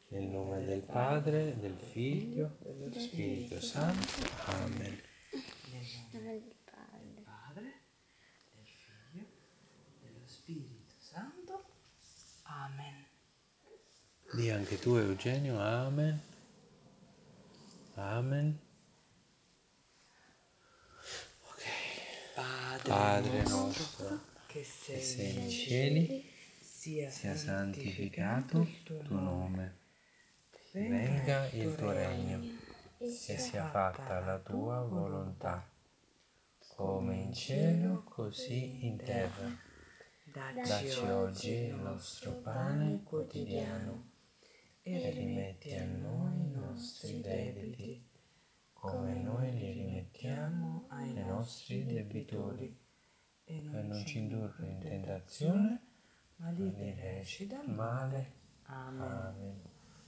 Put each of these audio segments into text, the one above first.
Nel nome del Padre, del Figlio e dello Spirito Santo. Amen. Nel nome del Padre, del Figlio e dello Spirito Santo. Amen. Dì anche tu, Eugenio, Amen. Amen. Ok. Padre nostro, che sei nei cieli, sia santificato il tuo nome. Venga il tuo regno e sia fatta la tua volontà, come in cielo, così in terra. Dacci oggi il nostro pane quotidiano e rimetti a noi i nostri debiti, come noi li rimettiamo ai nostri debitori. E non ci indurre in tentazione, ma liberaci dal male. Amen.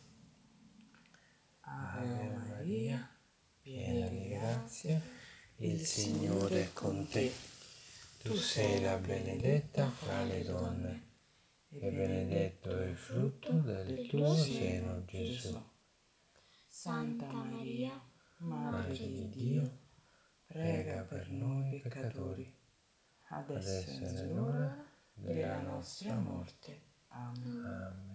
Ave Maria, piena di grazia, il Signore è con te. Tu sei la benedetta fra le donne, e benedetto è il frutto del tuo seno, Gesù. Santa Maria, Madre di Dio, prega per noi peccatori, adesso è l'ora della nostra morte. Amen. Amen.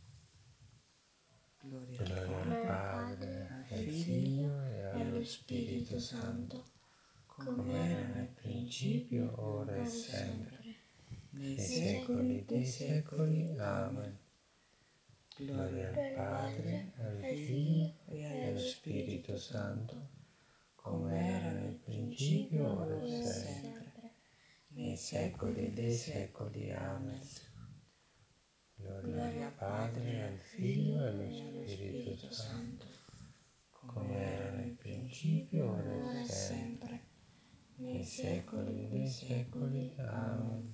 Gloria Gloria al al Padre, Padre, al al Figlio e allo Spirito Santo, come era nel principio, ora e sempre, nei secoli dei secoli. Amen. Gloria al Padre, al Figlio e allo Spirito Santo, come era nel principio, ora e sempre, nei secoli dei secoli. Amen. Gloria al Padre, al Figlio e allo Spirito Santo, come era nel principio, ora e sempre, nei secoli dei secoli. Amen.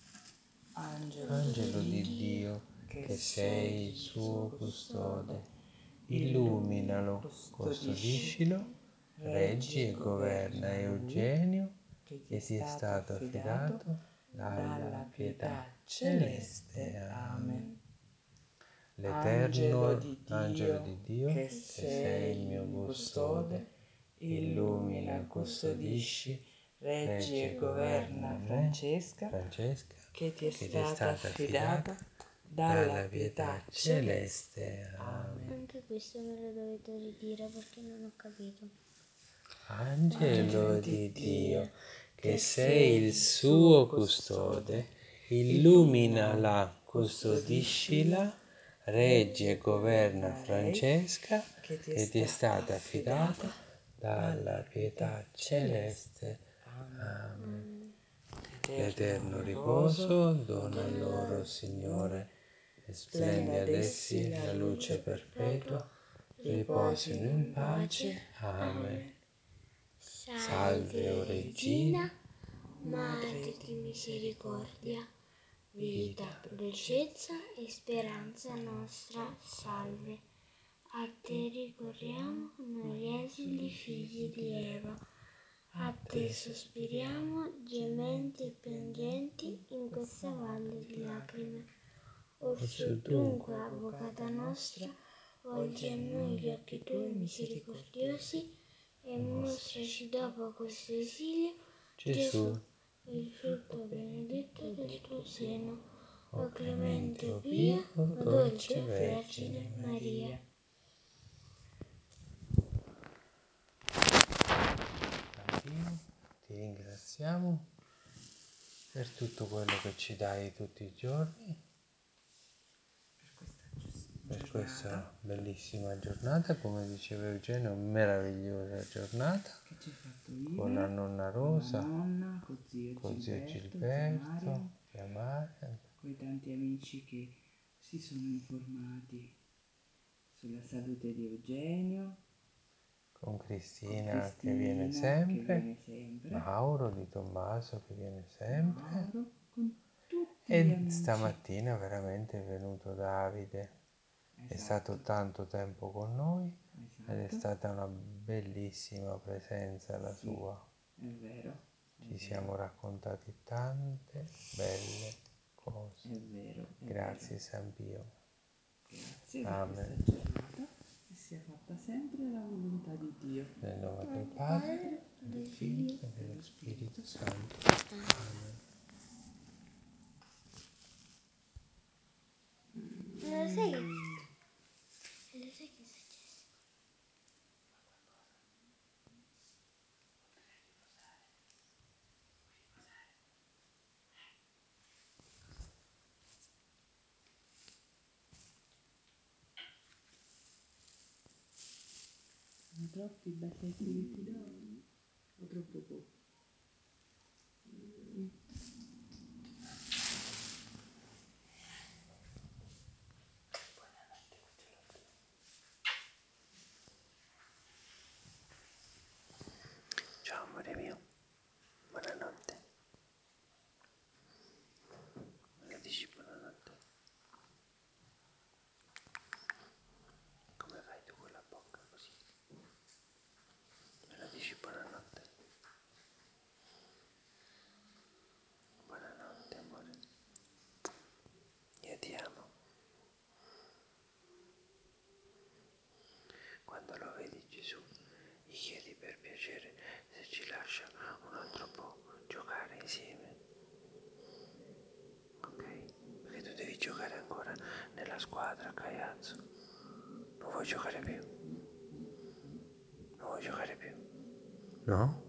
Angelo di Dio, che sei il suo custode, illuminalo, custodiscilo, reggi e governa Eugenio, che ti è stato affidato dalla pietà celeste. Amen. L'Eterno Angelo di Dio, che sei il mio custode, illumina e custodisci, reggi e governa Francesca, che ti è stata affidata dalla pietà celeste. Amen. Anche questo me lo dovete ridire perché non ho capito. Angelo di Dio, che sei il suo custode, illuminala, custodiscila, regge e governa Francesca, che ti è stata affidata dalla pietà celeste. Amen. L'eterno riposo dona loro, Signore, e splendi ad essi la luce perpetua, riposino in pace. Amen. Salve, o Regina, Madre di misericordia, vita, dolcezza e speranza nostra, salve. A te ricorriamo, noi esili figli di Eva. A te sospiriamo, gementi e piangenti in questa valle di lacrime. Orsù dunque, avvocata nostra, volgi a noi gli occhi tuoi misericordiosi e mostraci dopo questo esilio, Gesù, il frutto benedetto del tuo seno. O clemente, o pia, o dolce Vergine Maria. Dio, ti ringraziamo per tutto quello che ci dai tutti i giorni, per questa bellissima giornata, come diceva Eugenio, meravigliosa giornata, Che ci hai fatto vivere con la nonna Rosa, con la nonna, con zio Gilberto, zia Marian, con i tanti amici che si sono informati sulla salute di Eugenio, con Cristina che viene sempre, Mauro di Tommaso che viene sempre, Mauro, con tutti gli e amici. stamattina veramente è venuto Davide. È stato tanto tempo con noi ed è stata una bellissima presenza la sua. È vero. Ci siamo raccontati tante belle cose. È vero. Grazie San Pio. Grazie per Amen. questa giornata e sia fatta sempre la volontà di Dio. Nel nome del Padre, del Figlio e dello Spirito Santo. Amen. Lo sai che è successo? Sono troppi bacetti che ti do o troppo poco? Ciao amore mio, buonanotte. Me lo dici buonanotte? Come fai tu con la bocca così? Me lo dici buonanotte? Buonanotte amore. Io ti amo. Quando lo vedi Gesù, gli chiedi per piacere se ci lascia un altro po' giocare insieme, ok? Perché tu devi giocare ancora nella squadra, Caiazzo. Non vuoi giocare più? Non vuoi giocare più? No?